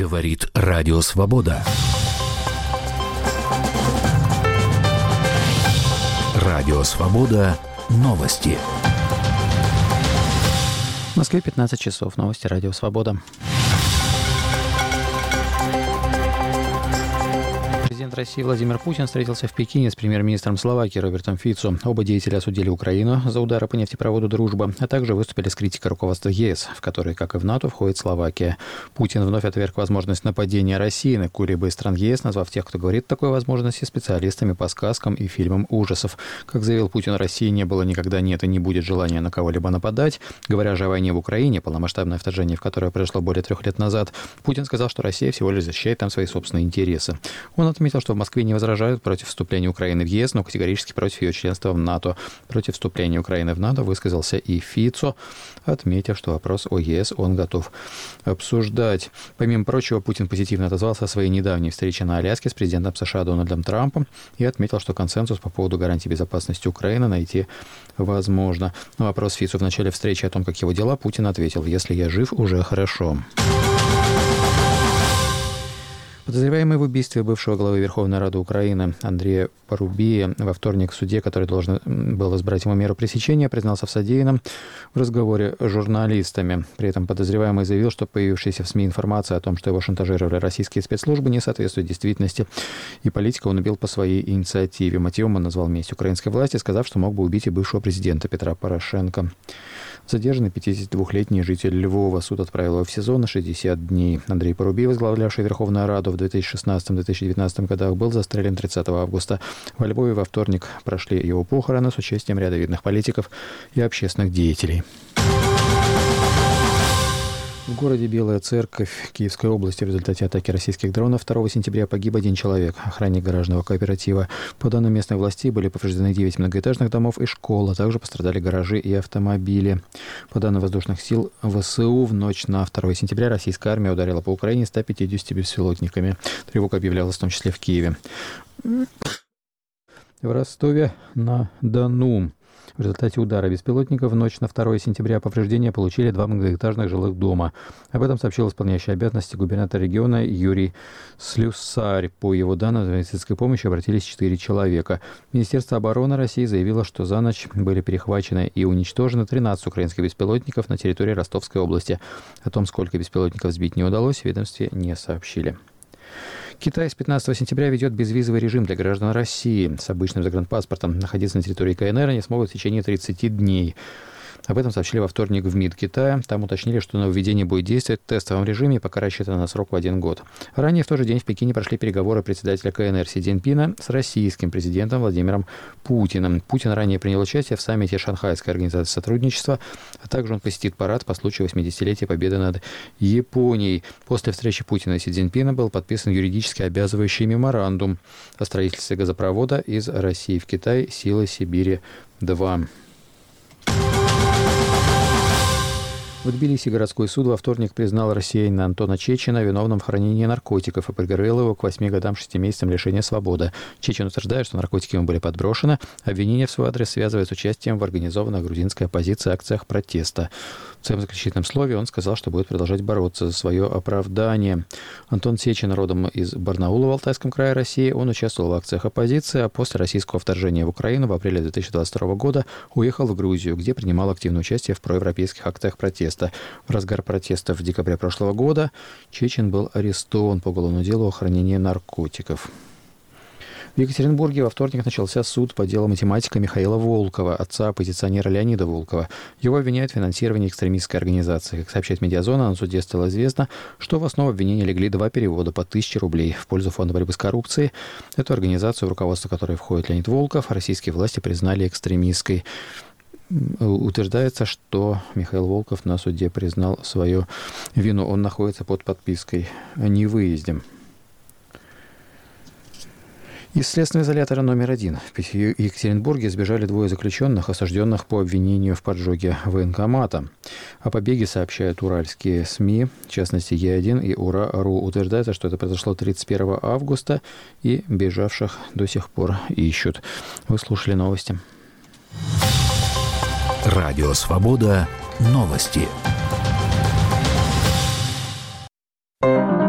Говорит Радио Свобода. Радио Свобода. Новости. В Москве 15 часов. Новости Радио Свобода. Президент России Владимир Путин встретился в Пекине с премьер-министром Словакии Робертом Фицо. Оба деятеля осудили Украину за удары по нефтепроводу «Дружба», а также выступили с критикой руководства ЕС, в который, как и в НАТО, входит Словакия. Путин вновь отверг возможность нападения России на какую-либо из стран ЕС, назвав тех, кто говорит о такой возможности, специалистами по сказкам и фильмам ужасов. Как заявил Путин, России не было, никогда нет и не будет желания на кого-либо нападать. Говоря же о войне в Украине, полномасштабное вторжение в которое произошло более 3 лет назад, Путин сказал, что Россия всего лишь защищает там свои собственные интересы. Он отметил, что в Москве не возражают против вступления Украины в ЕС, но категорически против ее членства в НАТО. Против вступления Украины в НАТО высказался и Фицо, отметив, что вопрос о ЕС он готов обсуждать. Помимо прочего, Путин позитивно отозвался о своей недавней встрече на Аляске с президентом США Дональдом Трампом и отметил, что консенсус по поводу гарантий безопасности Украины найти возможно. На вопрос Фицо в начале встречи о том, как его дела, Путин ответил: «Если я жив, уже хорошо». Подозреваемый в убийстве бывшего главы Верховной Рады Украины Андрея Парубия во вторник в суде, который должен был избрать ему меру пресечения, признался в содеянном в разговоре с журналистами. При этом подозреваемый заявил, что появившаяся в СМИ информация о том, что его шантажировали российские спецслужбы, не соответствует действительности, и политика он убил по своей инициативе. Мотивом он назвал месть украинской власти, сказав, что мог бы убить и бывшего президента Петра Порошенко. Задержанный 52-летний житель Львова. Суд отправил его в СИЗО на 60 дней. Андрей Парубий, возглавлявший Верховную Раду в 2016-2019 годах, был застрелен 30 августа. Во Львове во вторник прошли его похороны с участием ряда видных политиков и общественных деятелей. В городе Белая Церковь Киевской области в результате атаки российских дронов 2 сентября погиб 1 человек, охранник гаражного кооператива. По данным местных властей, были повреждены 9 многоэтажных домов и школа. Также пострадали гаражи и автомобили. По данным воздушных сил ВСУ, в ночь на 2 сентября российская армия ударила по Украине 150 беспилотниками. Тревога объявлялась в том числе в Киеве. В Ростове-на-Дону в результате удара беспилотников в ночь на 2 сентября повреждения получили 2 многоэтажных жилых дома. Об этом сообщил исполняющий обязанности губернатора региона Юрий Слюсарь. По его данным, за медицинской помощью обратились 4 человека. Министерство обороны России заявило, что за ночь были перехвачены и уничтожены 13 украинских беспилотников на территории Ростовской области. О том, сколько беспилотников сбить не удалось, в ведомстве не сообщили. Китай с 15 сентября ведет безвизовый режим для граждан России. С обычным загранпаспортом находиться на территории КНР они смогут в течение 30 дней. Об этом сообщили во вторник в МИД Китая. Там уточнили, что нововведение будет действовать в тестовом режиме, пока рассчитано на срок в 1 год. Ранее в тот же день в Пекине прошли переговоры председателя КНР Си Цзиньпина с российским президентом Владимиром Путиным. Путин ранее принял участие в саммите Шанхайской организации сотрудничества, а также он посетит парад по случаю 80-летия победы над Японией. После встречи Путина и Си Цзиньпина был подписан юридически обязывающий меморандум о строительстве газопровода из России в Китай «Силы Сибири-2». В Тбилиси городской суд во вторник признал россиянина Антона Чечина виновным в хранении наркотиков и приговорил его к 8 годам 6 месяцам лишения свободы. Чечин утверждает, что наркотики ему были подброшены. Обвинение в свой адрес связывает с участием в организованной грузинской оппозиции акциях протеста. В своем заключительном слове он сказал, что будет продолжать бороться за свое оправдание. Антон Чечин родом из Барнаула в Алтайском крае России. Он участвовал в акциях оппозиции, а после российского вторжения в Украину в апреле 2022 года уехал в Грузию, где принимал активное участие в проевропейских акциях протеста. В разгар протестов в декабре прошлого года Чечин был арестован по уголовному делу о хранении наркотиков. В Екатеринбурге во вторник начался суд по делу математика Михаила Волкова, отца оппозиционера Леонида Волкова. Его обвиняют в финансировании экстремистской организации. Как сообщает «Медиазона», на суде стало известно, что в основу обвинения легли 2 перевода по 1000 рублей в пользу Фонда борьбы с коррупцией. Эту организацию, в руководство которой входит Леонид Волков, российские власти признали экстремистской. Утверждается, что Михаил Волков на суде признал свою вину. Он находится под подпиской о невыезде. Из следственного изолятора номер 1 в Екатеринбурге сбежали 2 заключенных, осужденных по обвинению в поджоге военкомата. О побеге сообщают уральские СМИ, в частности Е1 и Ура.ру. Утверждается, что это произошло 31 августа, и бежавших до сих пор ищут. Вы слушали новости. Радио Свобода. Новости.